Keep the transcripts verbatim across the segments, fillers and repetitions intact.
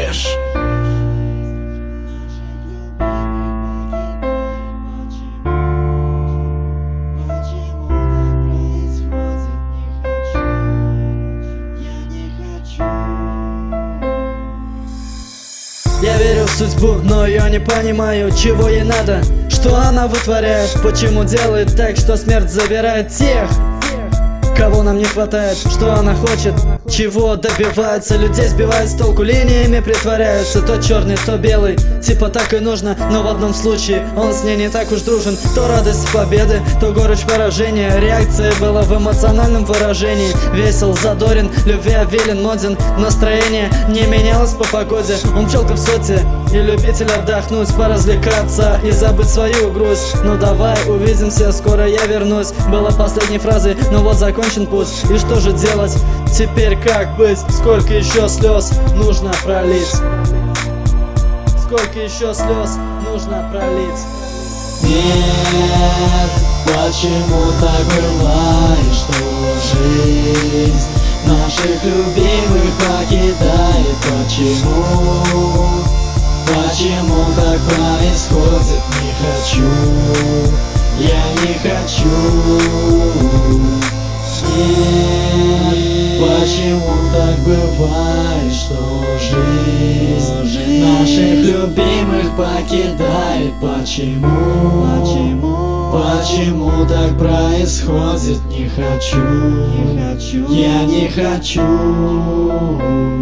Фреш. Я верю в судьбу, но я не понимаю, чего ей надо, что она вытворяет, почему делает так, что смерть забирает тех, кого нам не хватает, что она хочет, чего добивается. Людей сбивает с толку, линиями притворяются, то черный, то белый, типа так и нужно. Но в одном случае он с ней не так уж дружен. То радость победы, то горечь поражения. Реакция была в эмоциональном выражении. Весел, задорен, любвеобилен, моден. Настроение не менялось по погоде. Он пчелка в соте и любитель отдохнуть, поразвлекаться и забыть свою грусть. Ну давай увидимся, скоро я вернусь, была последней фразой, но вот закончен путь. И что же делать? Теперь как быть? Сколько еще слез нужно пролить? Сколько еще слез нужно пролить? Нет, почему так бывает, что жизнь наших любимых покидает? Почему? Почему так происходит? Не хочу, я не хочу. Нет, почему так бывает, что жизнь наших любимых покидает? Почему? Почему? Почему так происходит? Не хочу, не хочу, я не хочу.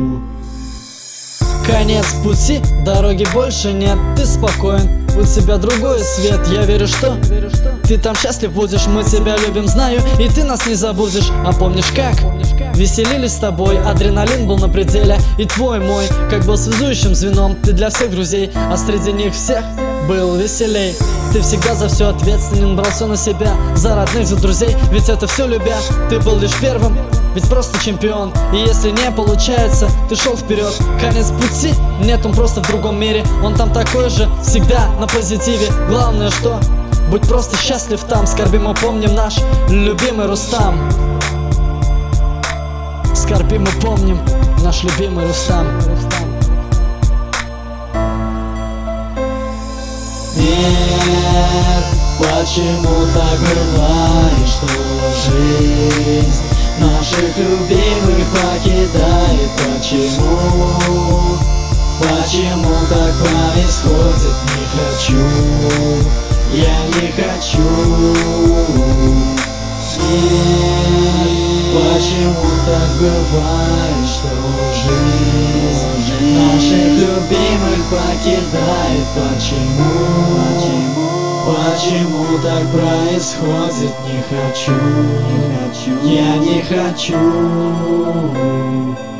Конец пути, дороги больше нет, ты спокоен, у тебя другой свет. Я верю, что ты там счастлив будешь, мы тебя любим, знаю, и ты нас не забудешь. А помнишь как? Веселились с тобой, адреналин был на пределе, и твой мой, как был связующим звеном. Ты для всех друзей, а среди них всех был веселей. Ты всегда за все ответственен, брал все на себя, за родных, за друзей, ведь это все любя. Ты был лишь первым, ведь просто чемпион. И если не получается, ты шел вперед. Конец пути, нет, он просто в другом мире. Он там такой же, всегда на позитиве. Главное, что будь просто счастлив там. Скорбим и помним наш любимый Рустам. Скорбим и помним наш любимый Рустам. Нет, почему так бывает, что жизнь наших любимых покидает? Почему? Почему так происходит? Не хочу, я не хочу. Нет, почему так бывает, что жизнь наших любимых покидает? Почему? Почему так происходит? Не хочу, не хочу, я не хочу.